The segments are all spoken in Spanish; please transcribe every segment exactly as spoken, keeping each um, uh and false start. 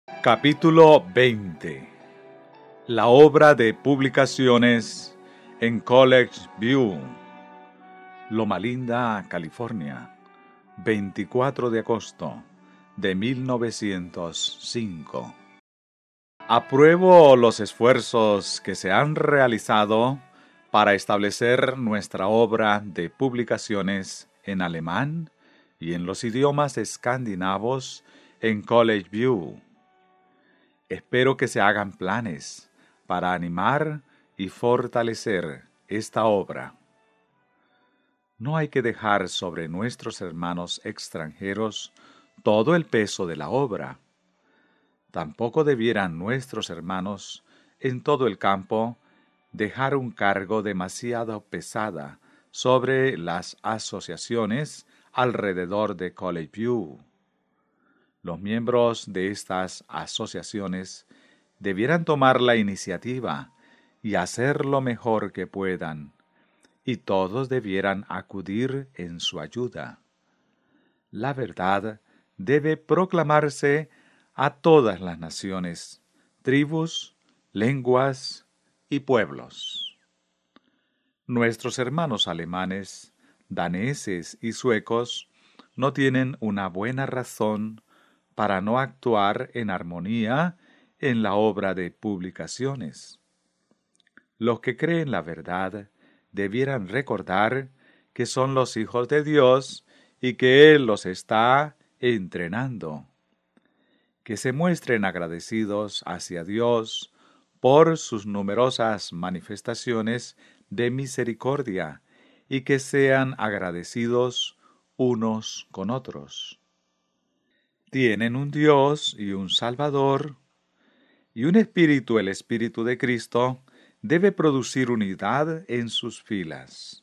Capítulo veinte. La obra de publicaciones en College View, Loma Linda, California, veinticuatro de agosto de mil novecientos cinco. Apruebo los esfuerzos que se han realizado para establecer nuestra obra de publicaciones en alemán y en los idiomas escandinavos en College View. Espero que se hagan planes para animar y fortalecer esta obra. No hay que dejar sobre nuestros hermanos extranjeros todo el peso de la obra. Tampoco debieran nuestros hermanos en todo el campo dejar un cargo demasiado pesada sobre las asociaciones alrededor de College View. Los miembros de estas asociaciones debieran tomar la iniciativa y hacer lo mejor que puedan, y todos debieran acudir en su ayuda. La verdad debe proclamarse a todas las naciones, tribus, lenguas y pueblos. Nuestros hermanos alemanes, daneses y suecos no tienen una buena razón para no actuar en armonía en la obra de publicaciones. Los que creen la verdad debieran recordar que son los hijos de Dios y que Él los está entrenando. Que se muestren agradecidos hacia Dios por sus numerosas manifestaciones de misericordia y que sean agradecidos unos con otros. Tienen un Dios y un Salvador, y un Espíritu, el Espíritu de Cristo, debe producir unidad en sus filas.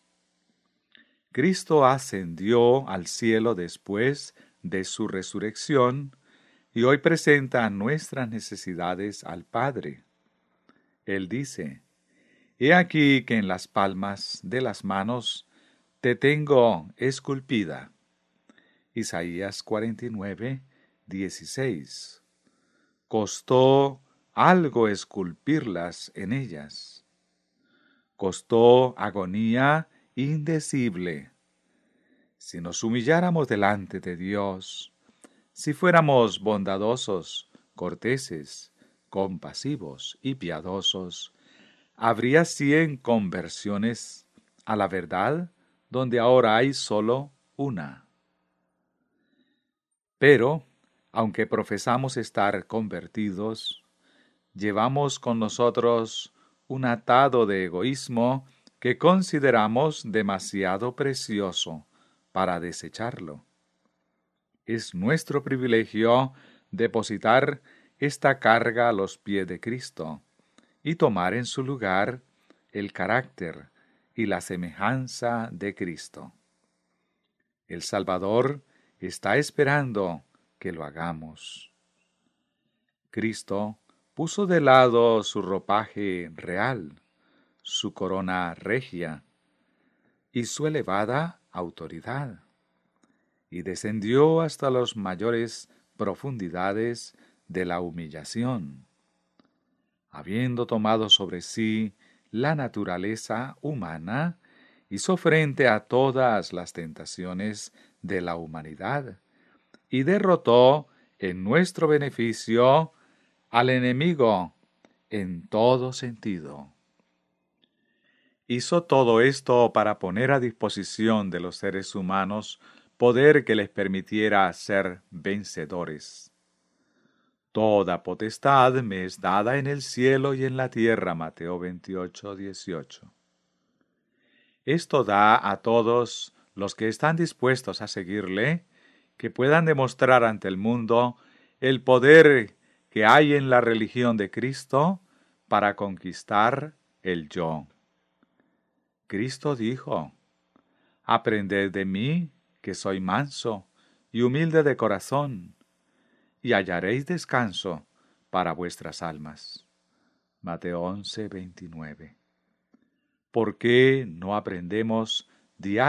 Cristo ascendió al cielo después de su resurrección y hoy presenta nuestras necesidades al Padre. Él dice: «He aquí que en las palmas de las manos te tengo esculpida». Isaías cuarenta y nueve, dieciséis. Costó algo esculpirlas en ellas. Costó agonía indecible. Si nos humilláramos delante de Dios, si fuéramos bondadosos, corteses, compasivos y piadosos, habría cien conversiones a la verdad donde ahora hay solo una. Pero, aunque profesamos estar convertidos, llevamos con nosotros un atado de egoísmo que consideramos demasiado precioso para desecharlo. Es nuestro privilegio depositar esta carga a los pies de Cristo y tomar en su lugar el carácter y la semejanza de Cristo. El Salvador está esperando que lo hagamos. Cristo puso de lado su ropaje real, su corona regia y su elevada autoridad, y descendió hasta las mayores profundidades de la humillación. Habiendo tomado sobre sí la naturaleza humana, hizo frente a todas las tentaciones de la humanidad y derrotó en nuestro beneficio al enemigo en todo sentido. Hizo todo esto para poner a disposición de los seres humanos poder que les permitiera ser vencedores. Toda potestad me es dada en el cielo y en la tierra, Mateo veintiocho, dieciocho. Esto da a todos los que están dispuestos a seguirle, que puedan demostrar ante el mundo el poder que hay en la religión de Cristo para conquistar el yo. Cristo dijo: «Aprended de mí, que soy manso y humilde de corazón, y hallaréis descanso para vuestras almas». Mateo once, veintinueve. ¿Por qué no aprendemos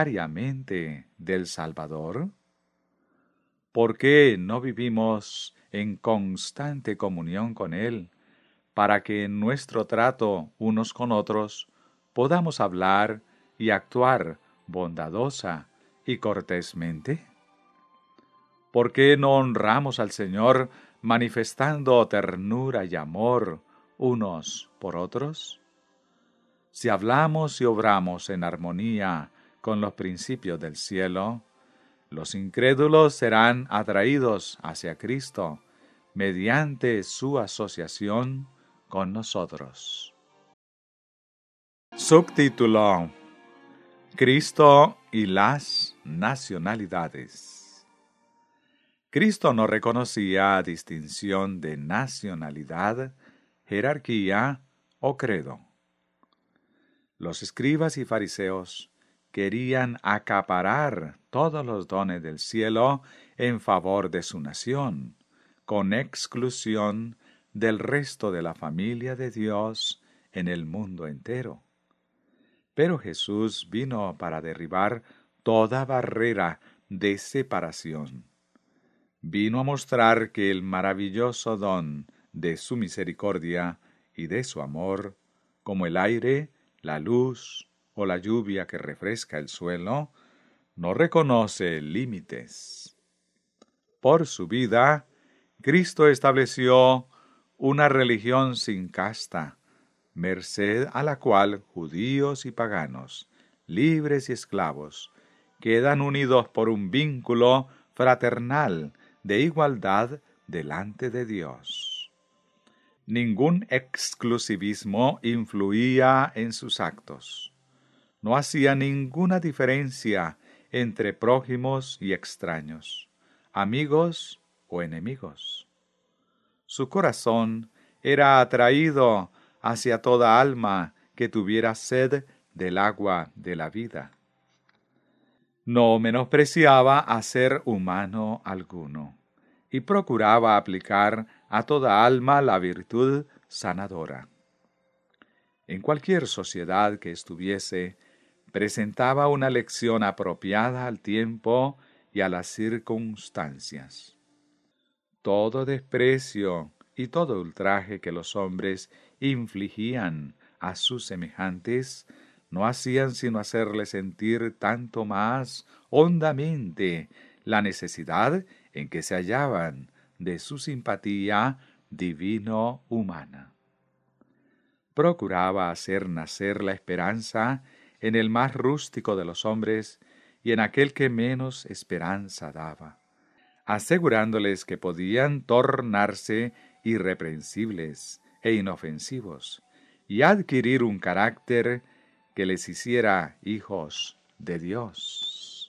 diariamente del Salvador? ¿Por qué no vivimos en constante comunión con Él, para que en nuestro trato unos con otros podamos hablar y actuar bondadosa y cortésmente? ¿Por qué no honramos al Señor manifestando ternura y amor unos por otros? Si hablamos y obramos en armonía con los principios del cielo, los incrédulos serán atraídos hacia Cristo mediante su asociación con nosotros. Subtítulo: Cristo y las nacionalidades. Cristo no reconocía distinción de nacionalidad, jerarquía o credo. Los escribas y fariseos querían acaparar todos los dones del cielo en favor de su nación, con exclusión del resto de la familia de Dios en el mundo entero. Pero Jesús vino para derribar toda barrera de separación. Vino a mostrar que el maravilloso don de su misericordia y de su amor, como el aire, la luz o la lluvia que refresca el suelo, no reconoce límites. Por su vida, Cristo estableció una religión sin casta, merced a la cual judíos y paganos, libres y esclavos, quedan unidos por un vínculo fraternal de igualdad delante de Dios. Ningún exclusivismo influía en sus actos. No hacía ninguna diferencia entre prójimos y extraños, amigos o enemigos. Su corazón era atraído hacia toda alma que tuviera sed del agua de la vida. No menospreciaba a ser humano alguno, y procuraba aplicar a toda alma la virtud sanadora. En cualquier sociedad que estuviese, presentaba una lección apropiada al tiempo y a las circunstancias. Todo desprecio y todo ultraje que los hombres infligían a sus semejantes no hacían sino hacerle sentir tanto más hondamente la necesidad en que se hallaban de su simpatía divino-humana. Procuraba hacer nacer la esperanza en el más rústico de los hombres y en aquel que menos esperanza daba, asegurándoles que podían tornarse irreprensibles e inofensivos y adquirir un carácter que les hiciera hijos de Dios.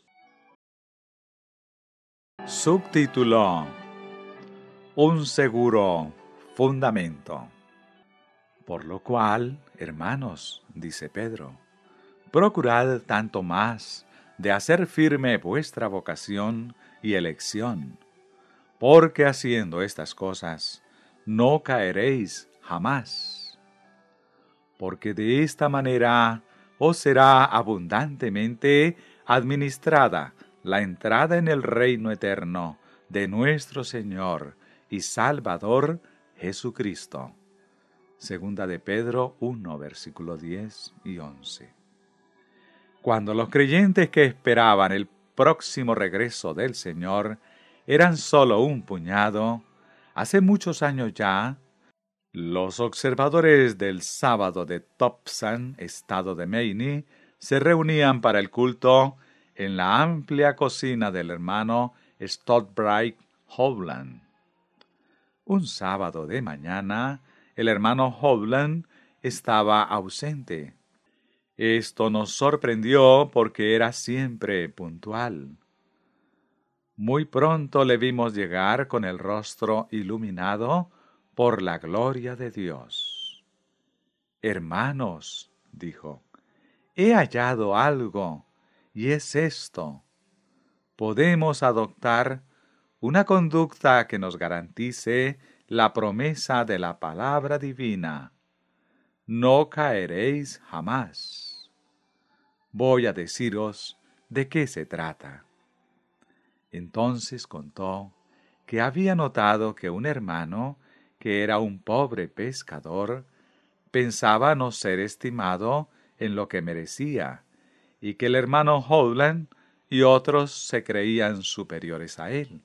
Subtítulo: Un seguro fundamento. Por lo cual, hermanos, dice Pedro, procurad tanto más de hacer firme vuestra vocación y elección, porque haciendo estas cosas no caeréis jamás. Porque de esta manera os será abundantemente administrada la entrada en el reino eterno de nuestro Señor y Salvador Jesucristo. Segunda de Pedro uno, versículo diez y once. Cuando los creyentes que esperaban el próximo regreso del Señor eran solo un puñado, hace muchos años ya, los observadores del sábado de Topsan, estado de Maine, se reunían para el culto en la amplia cocina del hermano Stodbright Hovland. Un sábado de mañana, el hermano Hovland estaba ausente. Esto nos sorprendió porque era siempre puntual. Muy pronto le vimos llegar con el rostro iluminado por la gloria de Dios. Hermanos, dijo, he hallado algo, y es esto. Podemos adoptar una conducta que nos garantice la promesa de la palabra divina. No caeréis jamás. Voy a deciros de qué se trata. Entonces contó que había notado que un hermano, que era un pobre pescador, pensaba no ser estimado en lo que merecía, y que el hermano Howland y otros se creían superiores a él.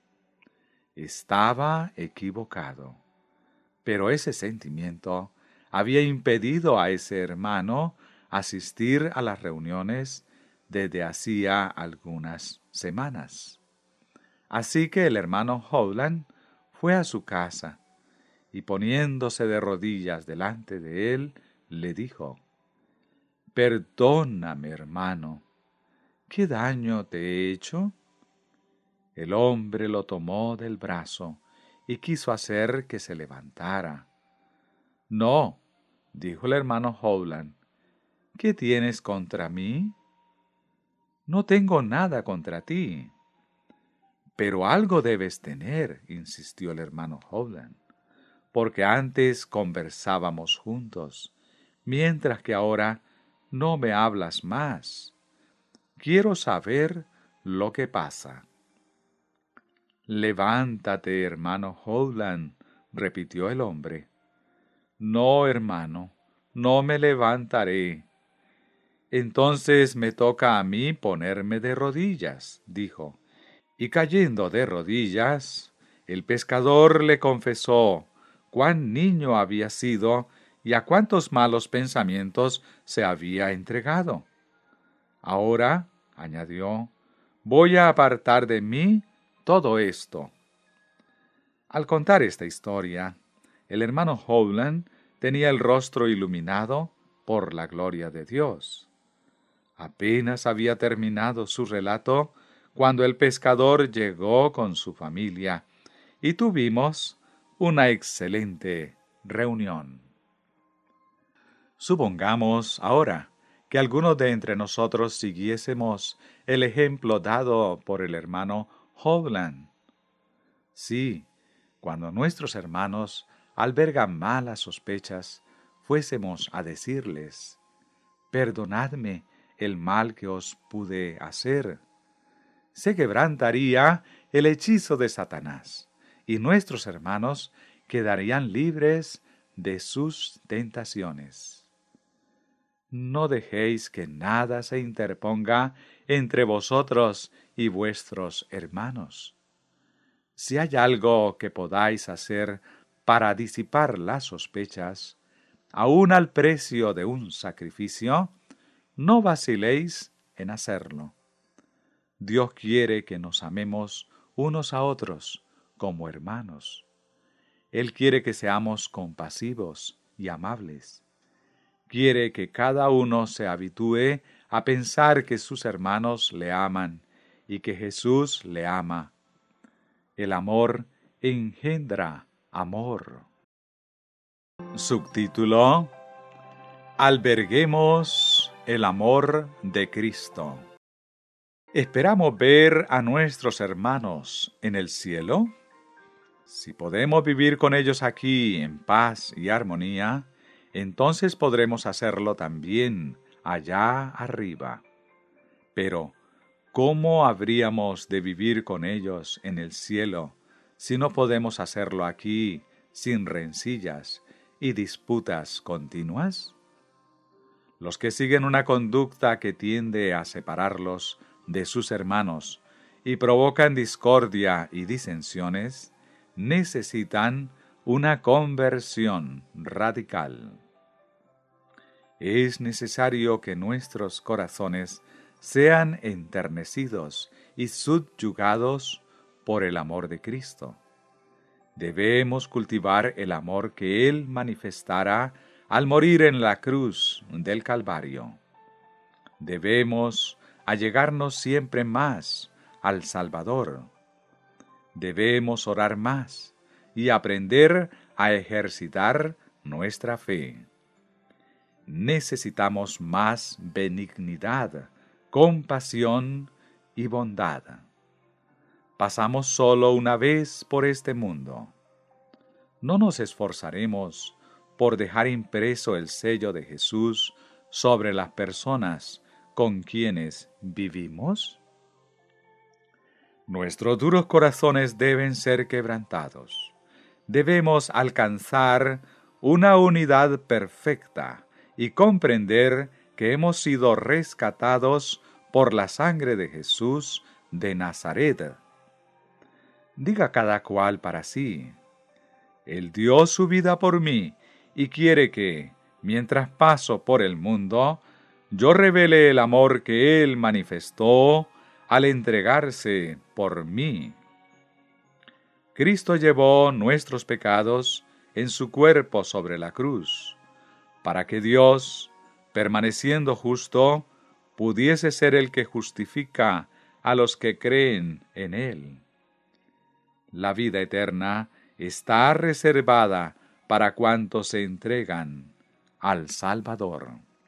Estaba equivocado, pero ese sentimiento había impedido a ese hermano asistir a las reuniones desde hacía algunas semanas. Así que el hermano Howland fue a su casa y poniéndose de rodillas delante de él, le dijo: «Perdóname, hermano, ¿qué daño te he hecho?». El hombre lo tomó del brazo y quiso hacer que se levantara. «No», dijo el hermano Howland, «¿qué tienes contra mí?». «No tengo nada contra ti». «Pero algo debes tener», insistió el hermano Howland, «porque antes conversábamos juntos, mientras que ahora no me hablas más. Quiero saber lo que pasa». «Levántate, hermano Howland», repitió el hombre. «No, hermano, no me levantaré». «Entonces me toca a mí ponerme de rodillas», dijo. Y cayendo de rodillas, el pescador le confesó cuán niño había sido y a cuántos malos pensamientos se había entregado. «Ahora», añadió, «voy a apartar de mí todo esto». Al contar esta historia, el hermano Howland tenía el rostro iluminado por la gloria de Dios. Apenas había terminado su relato cuando el pescador llegó con su familia y tuvimos una excelente reunión. Supongamos ahora que algunos de entre nosotros siguiésemos el ejemplo dado por el hermano Howland. Sí, cuando nuestros hermanos albergan malas sospechas, fuésemos a decirles: «Perdonadme el mal que os pude hacer». Se quebrantaría el hechizo de Satanás, y nuestros hermanos quedarían libres de sus tentaciones. No dejéis que nada se interponga entre vosotros y vuestros hermanos. Si hay algo que podáis hacer para disipar las sospechas, aun al precio de un sacrificio, no vaciléis en hacerlo. Dios quiere que nos amemos unos a otros como hermanos. Él quiere que seamos compasivos y amables. Quiere que cada uno se habitúe a pensar que sus hermanos le aman y que Jesús le ama. El amor engendra amor. Subtítulo: Alberguemos el amor de Cristo. ¿Esperamos ver a nuestros hermanos en el cielo? Si podemos vivir con ellos aquí en paz y armonía, entonces podremos hacerlo también allá arriba. Pero, ¿cómo habríamos de vivir con ellos en el cielo si no podemos hacerlo aquí sin rencillas y disputas continuas? Los que siguen una conducta que tiende a separarlos de sus hermanos y provocan discordia y disensiones, necesitan una conversión radical. Es necesario que nuestros corazones sean enternecidos y subyugados por el amor de Cristo. Debemos cultivar el amor que Él manifestara al morir en la cruz del Calvario. Debemos allegarnos siempre más al Salvador. Debemos orar más y aprender a ejercitar nuestra fe. Necesitamos más benignidad, compasión y bondad. Pasamos solo una vez por este mundo. ¿No nos esforzaremos por dejar impreso el sello de Jesús sobre las personas con quienes vivimos? Nuestros duros corazones deben ser quebrantados. Debemos alcanzar una unidad perfecta y comprender que hemos sido rescatados por la sangre de Jesús de Nazaret. Diga cada cual para sí: Él dio su vida por mí y quiere que, mientras paso por el mundo, yo revele el amor que Él manifestó al entregarse por mí. Cristo llevó nuestros pecados en su cuerpo sobre la cruz, para que Dios, permaneciendo justo, pudiese ser el que justifica a los que creen en Él. La vida eterna está reservada para cuantos se entregan al Salvador.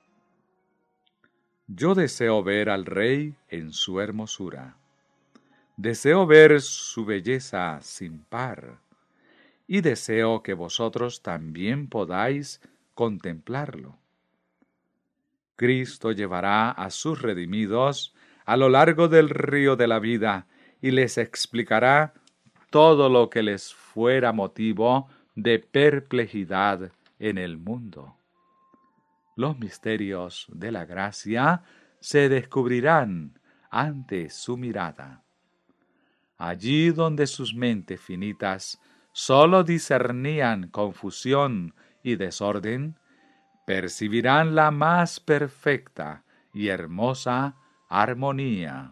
Yo deseo ver al Rey en su hermosura. Deseo ver su belleza sin par, y deseo que vosotros también podáis contemplarlo. Cristo llevará a sus redimidos a lo largo del río de la vida y les explicará todo lo que les fuera motivo de perplejidad en el mundo. Los misterios de la gracia se descubrirán ante su mirada. Allí donde sus mentes finitas sólo discernían confusión y desorden, percibirán la más perfecta y hermosa armonía.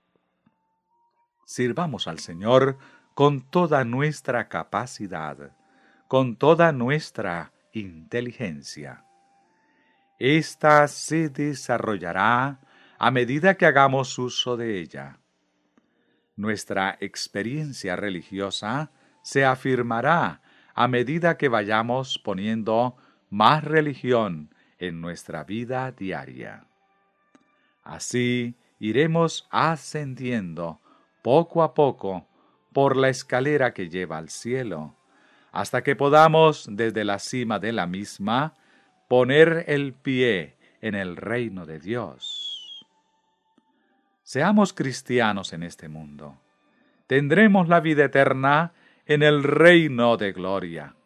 Sirvamos al Señor con toda nuestra capacidad, con toda nuestra inteligencia. Esta se desarrollará a medida que hagamos uso de ella. Nuestra experiencia religiosa se afirmará a medida que vayamos poniendo más religión en nuestra vida diaria. Así iremos ascendiendo poco a poco por la escalera que lleva al cielo, hasta que podamos desde la cima de la misma poner el pie en el reino de Dios. Seamos cristianos en este mundo. Tendremos la vida eterna en el reino de gloria.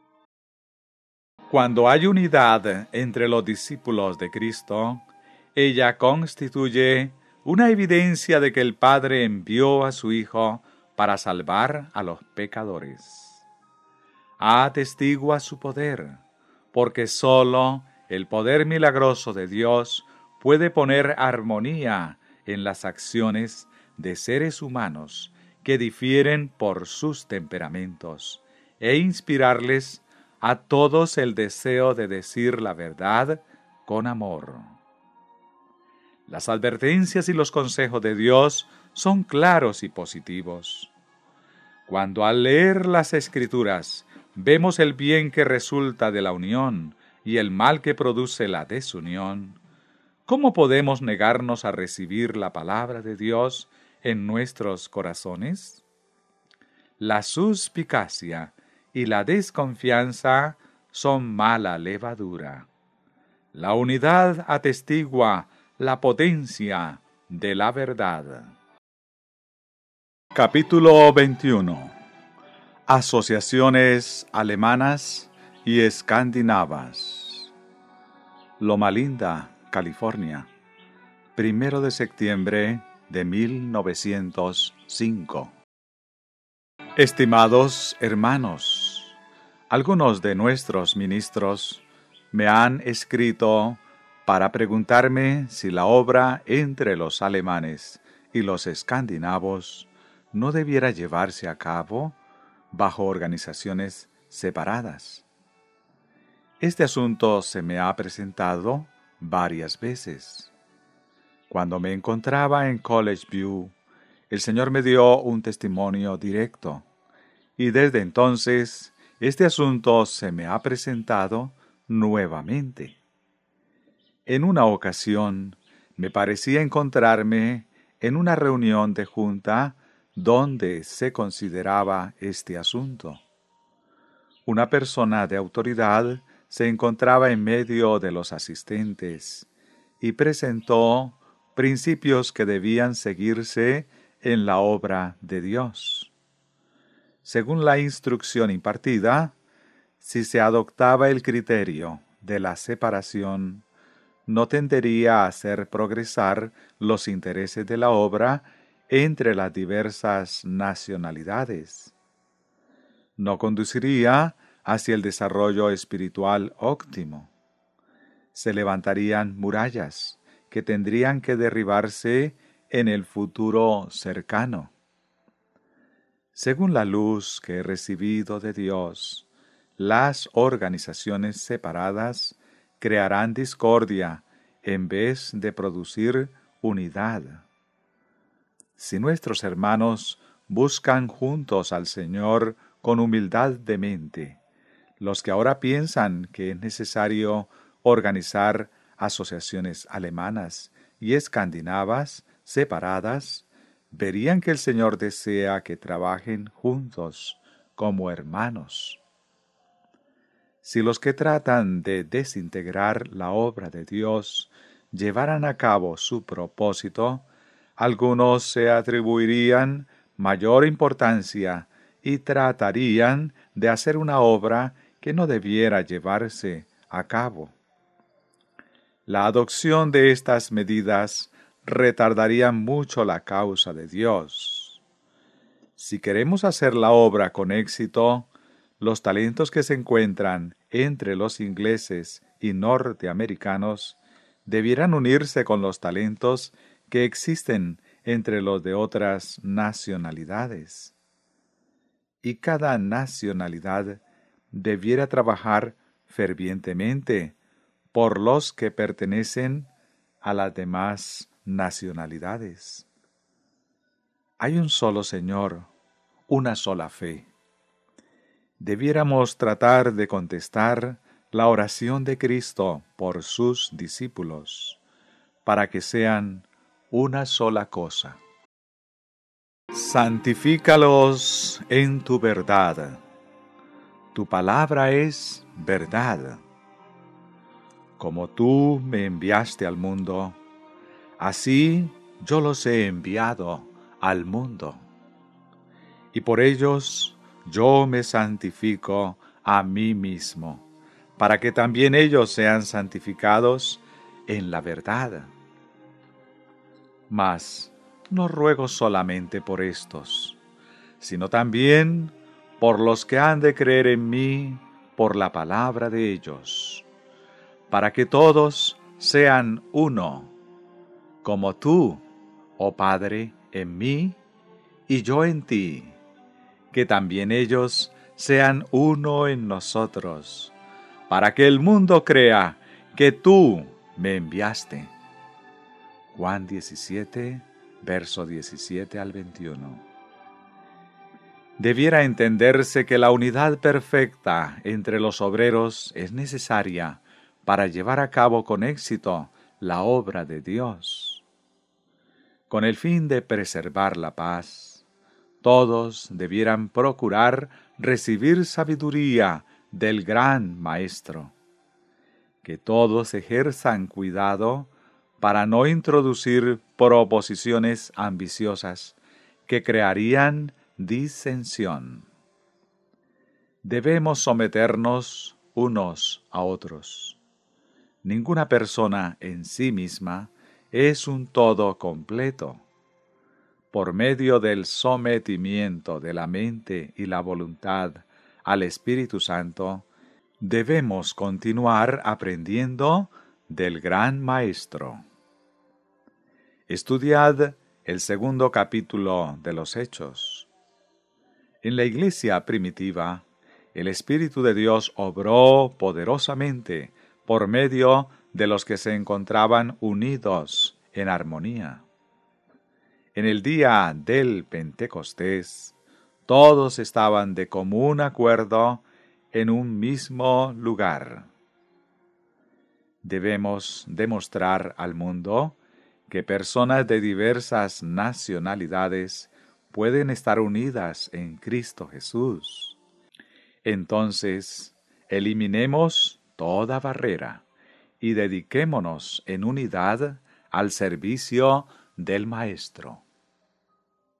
Cuando hay unidad entre los discípulos de Cristo, ella constituye una evidencia de que el Padre envió a su Hijo para salvar a los pecadores. Atestigua su poder, porque sólo el poder milagroso de Dios puede poner armonía en las acciones de seres humanos que difieren por sus temperamentos e inspirarles a todos el deseo de decir la verdad con amor. Las advertencias y los consejos de Dios son claros y positivos. Cuando al leer las Escrituras vemos el bien que resulta de la unión y el mal que produce la desunión, ¿cómo podemos negarnos a recibir la palabra de Dios en nuestros corazones? La suspicacia y la desconfianza son mala levadura. La unidad atestigua la potencia de la verdad. Capítulo veintiuno. Asociaciones alemanas y escandinavas. Loma Linda, California, primero de septiembre de mil novecientos cinco. Estimados hermanos, algunos de nuestros ministros me han escrito para preguntarme si la obra entre los alemanes y los escandinavos no debiera llevarse a cabo bajo organizaciones separadas. Este asunto se me ha presentado varias veces. Cuando me encontraba en College View, el Señor me dio un testimonio directo, y desde entonces este asunto se me ha presentado nuevamente. En una ocasión me parecía encontrarme en una reunión de junta donde se consideraba este asunto. Una persona de autoridad se encontraba en medio de los asistentes y presentó principios que debían seguirse en la obra de Dios. Según la instrucción impartida, si se adoptaba el criterio de la separación, no tendería a hacer progresar los intereses de la obra entre las diversas nacionalidades. No conduciría hacia el desarrollo espiritual óptimo. Se levantarían murallas que tendrían que derribarse en el futuro cercano. Según la luz que he recibido de Dios, las organizaciones separadas crearán discordia en vez de producir unidad. Si nuestros hermanos buscan juntos al Señor con humildad de mente, los que ahora piensan que es necesario organizar asociaciones alemanas y escandinavas separadas, verían que el Señor desea que trabajen juntos como hermanos. Si los que tratan de desintegrar la obra de Dios llevaran a cabo su propósito, algunos se atribuirían mayor importancia y tratarían de hacer una obra que no debiera llevarse a cabo. La adopción de estas medidas retardaría mucho la causa de Dios. Si queremos hacer la obra con éxito, los talentos que se encuentran entre los ingleses y norteamericanos debieran unirse con los talentos que existen entre los de otras nacionalidades. Y cada nacionalidad debiera trabajar fervientemente por los que pertenecen a las demás nacionalidades. Hay un solo Señor, una sola fe. Debiéramos tratar de contestar la oración de Cristo por sus discípulos, para que sean una sola cosa. Santifícalos en tu verdad. Tu palabra es verdad. Como tú me enviaste al mundo, así yo los he enviado al mundo. Y por ellos yo me santifico a mí mismo, para que también ellos sean santificados en la verdad. Mas no ruego solamente por estos, sino también por los que han de creer en mí por la palabra de ellos, para que todos sean uno, como tú, oh Padre, en mí y yo en ti, que también ellos sean uno en nosotros, para que el mundo crea que tú me enviaste. Juan diecisiete, verso diecisiete al veintiuno. Debiera entenderse que la unidad perfecta entre los obreros es necesaria para llevar a cabo con éxito la obra de Dios. Con el fin de preservar la paz, todos debieran procurar recibir sabiduría del gran Maestro. Que todos ejerzan cuidado para no introducir proposiciones ambiciosas que crearían disensión. Debemos someternos unos a otros. Ninguna persona en sí misma es un todo completo. Por medio del sometimiento de la mente y la voluntad al Espíritu Santo, debemos continuar aprendiendo del gran Maestro. Estudiad el segundo capítulo de los Hechos. En la iglesia primitiva, el Espíritu de Dios obró poderosamente por medio de los que se encontraban unidos en armonía. En el día del Pentecostés, todos estaban de común acuerdo en un mismo lugar. Debemos demostrar al mundo que personas de diversas nacionalidades pueden estar unidas en Cristo Jesús. Entonces, eliminemos toda barrera y dediquémonos en unidad al servicio del Maestro.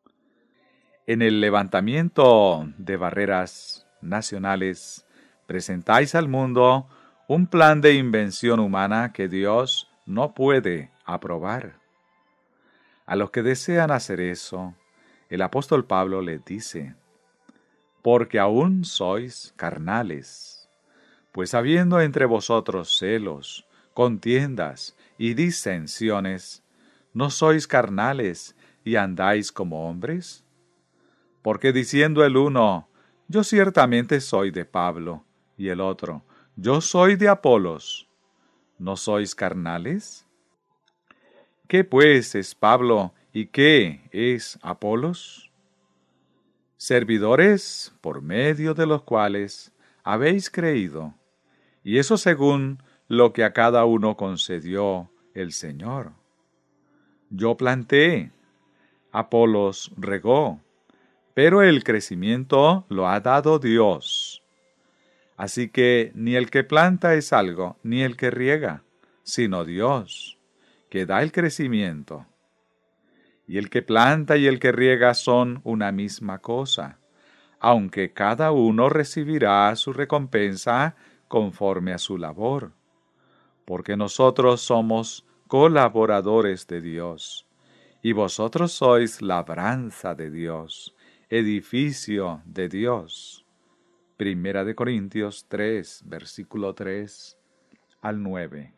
En el levantamiento de barreras nacionales, presentáis al mundo un plan de invención humana que Dios no puede aprobar. A los que desean hacer eso, el apóstol Pablo les dice: porque aún sois carnales, pues habiendo entre vosotros celos, contiendas y disensiones, ¿no sois carnales y andáis como hombres? Porque diciendo el uno, yo ciertamente soy de Pablo, y el otro, yo soy de Apolos, ¿no sois carnales? ¿Qué pues es Pablo y qué es Apolos? Servidores por medio de los cuales habéis creído, y eso según lo que a cada uno concedió el Señor. Yo planté, Apolos regó, pero el crecimiento lo ha dado Dios. Así que ni el que planta es algo, ni el que riega, sino Dios, que da el crecimiento. Y el que planta y el que riega son una misma cosa, aunque cada uno recibirá su recompensa conforme a su labor, porque nosotros somos colaboradores de Dios, y vosotros sois labranza de Dios, edificio de Dios. Primera de Corintios tres, versículo tres al nueve.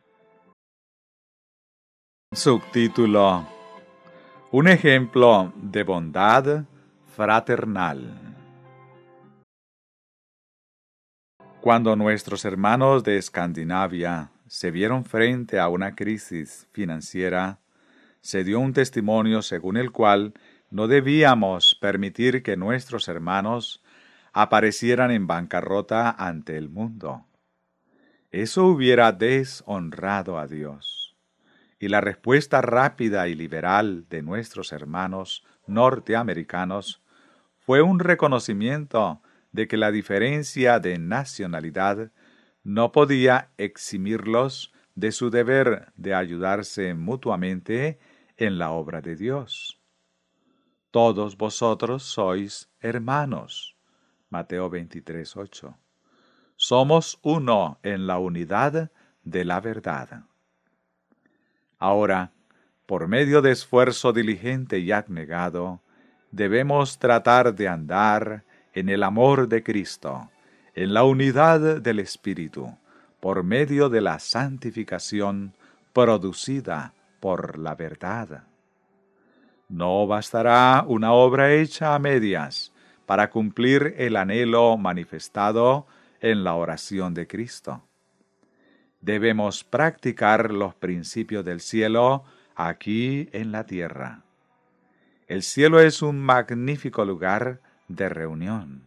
Subtítulo: un ejemplo de bondad fraternal. Cuando nuestros hermanos de Escandinavia se vieron frente a una crisis financiera, se dio un testimonio según el cual no debíamos permitir que nuestros hermanos aparecieran en bancarrota ante el mundo. Eso hubiera deshonrado a Dios. Y la respuesta rápida y liberal de nuestros hermanos norteamericanos fue un reconocimiento de que la diferencia de nacionalidad no podía eximirlos de su deber de ayudarse mutuamente en la obra de Dios. Todos vosotros sois hermanos. Mateo veintitrés, ocho. Somos uno en la unidad de la verdad. Ahora, por medio de esfuerzo diligente y abnegado, debemos tratar de andar en el amor de Cristo, en la unidad del Espíritu, por medio de la santificación producida por la verdad. No bastará una obra hecha a medias para cumplir el anhelo manifestado en la oración de Cristo. Debemos practicar los principios del cielo aquí en la tierra. El cielo es un magnífico lugar de reunión.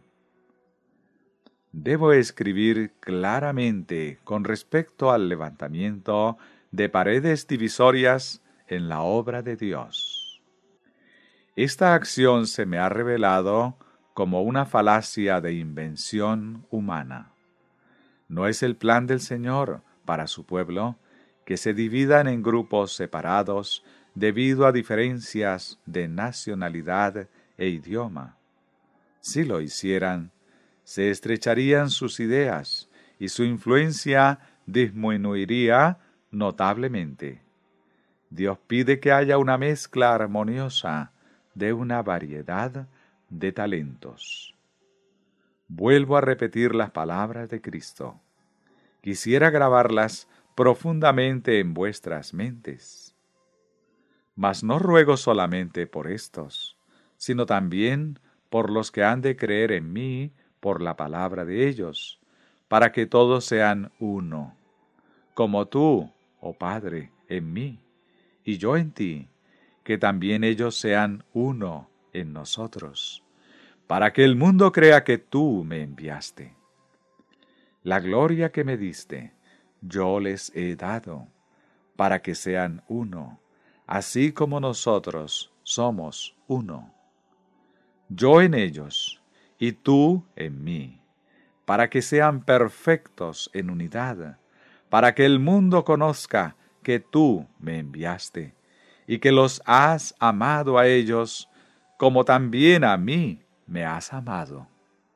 Debo escribir claramente con respecto al levantamiento de paredes divisorias en la obra de Dios. Esta acción se me ha revelado como una falacia de invención humana. No es el plan del Señor para su pueblo que se dividan en grupos separados debido a diferencias de nacionalidad e idioma. Si lo hicieran, se estrecharían sus ideas y su influencia disminuiría notablemente. Dios pide que haya una mezcla armoniosa de una variedad de talentos. Vuelvo a repetir las palabras de Cristo. Quisiera grabarlas profundamente en vuestras mentes. Mas no ruego solamente por estos, sino también por los que han de creer en mí por la palabra de ellos, para que todos sean uno, como tú, oh Padre, en mí, y yo en ti, que también ellos sean uno en nosotros, para que el mundo crea que tú me enviaste. La gloria que me diste, yo les he dado, para que sean uno, así como nosotros somos uno. Yo en ellos, y tú en mí, para que sean perfectos en unidad, para que el mundo conozca que tú me enviaste, y que los has amado a ellos como también a mí me has amado.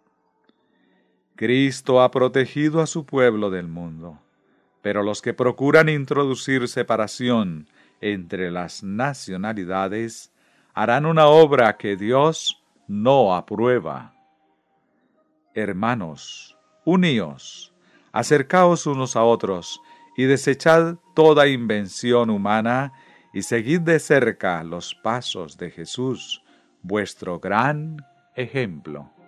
Cristo ha protegido a su pueblo del mundo, pero los que procuran introducir separación entre las nacionalidades harán una obra que Dios no aprueba. Hermanos, uníos, acercaos unos a otros y desechad toda invención humana y seguid de cerca los pasos de Jesús, vuestro gran ejemplo.